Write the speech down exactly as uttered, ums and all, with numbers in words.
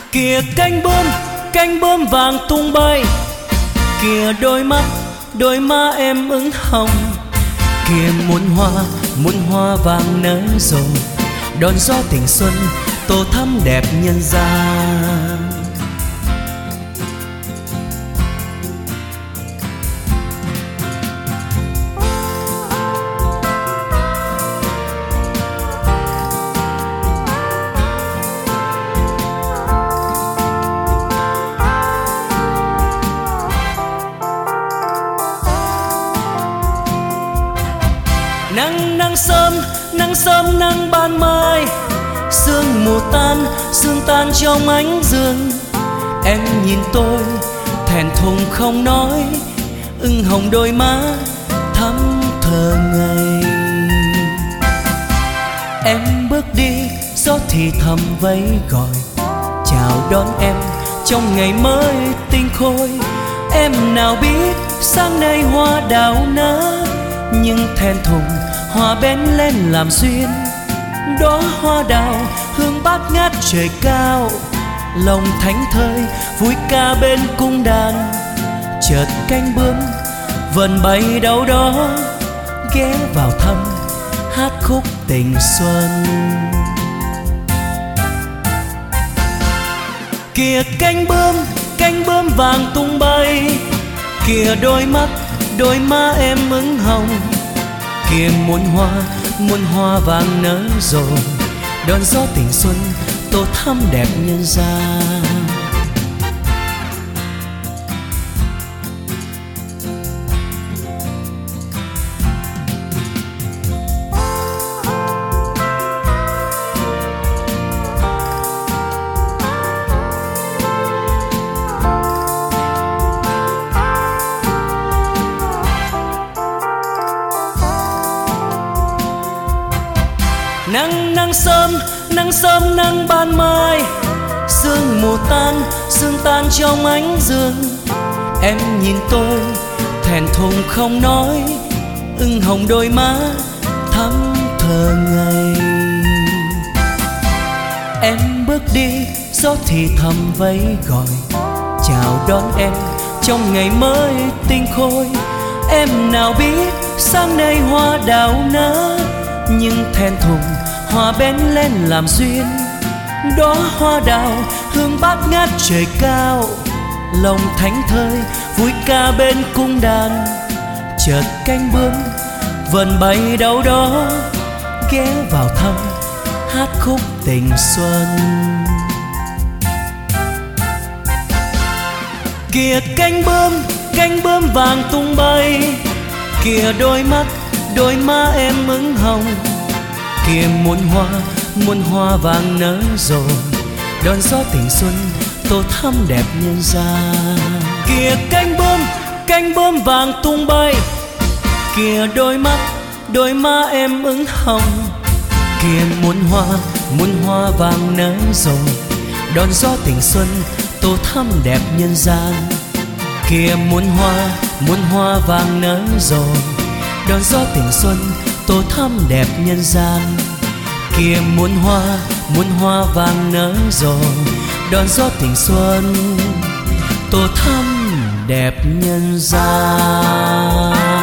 Kìa cánh bướm, cánh bướm vàng tung bay. Kìa đôi mắt, đôi má em ửng hồng. Kìa muôn hoa, muôn hoa vàng nở rộ, đón gió tình xuân tô thắm đẹp nhân gian. Nắng nắng sớm, nắng sớm nắng ban mai, sương mù tan, sương tan trong ánh dương. Em nhìn tôi thẹn thùng không nói, ửng hồng đôi má thắm thờ ngây. Em bước đi gió thì thầm vẫy gọi, chào đón em trong ngày mới tinh khôi. Em nào biết sáng nay hoa đào nở, nhưng thẹn thùng hoa bén lên làm duyên. Đóa hoa đào hương bát ngát trời cao, lòng thánh thơi vui ca bên cung đàn. Chợt cánh bướm vần bay đâu đó, ghé vào thăm hát khúc tình xuân. Kìa cánh bướm, cánh bướm vàng tung bay. Kìa đôi mắt, đôi má em ửng hồng. Kìa muôn hoa, muôn hoa vàng nở rộ, đón gió tình xuân tô thắm đẹp nhân gian. Nắng nắng sớm, nắng sớm nắng ban mai, sương mù tan, sương tan trong ánh dương. Em nhìn tôi thẹn thùng không nói, ửng hồng đôi má thắm thờ ngây. Em bước đi gió thì thầm vẫy gọi, chào đón em trong ngày mới tinh khôi. Em nào biết sáng nay hoa đào nở, nhưng thẹn thùng hoa bén lên làm duyên. Đóa hoa đào hương bát ngát trời cao, lòng thánh thơi vui ca bên cung đàn. Chợt cánh bướm vần bay đâu đó, ghé vào thăm hát khúc tình xuân. Kìa cánh bướm, cánh bướm vàng tung bay. Kìa đôi mắt, đôi má em ửng hồng. Kìa muôn hoa, muôn hoa vàng nở rộ, đón gió tình xuân tô thắm đẹp nhân gian. Kìa cánh bướm, cánh bướm vàng tung bay. Kìa đôi mắt, đôi má em ửng hồng. Kìa muôn hoa, muôn hoa vàng nở rộ, đón gió tình xuân tô thắm đẹp nhân gian. Kìa muôn hoa, muôn hoa vàng nở rộ, đón gió tình xuân tô thắm đẹp nhân gian. Kìa muôn hoa, muôn hoa vàng nở rộ, đón gió tình xuân tô thắm đẹp nhân gian.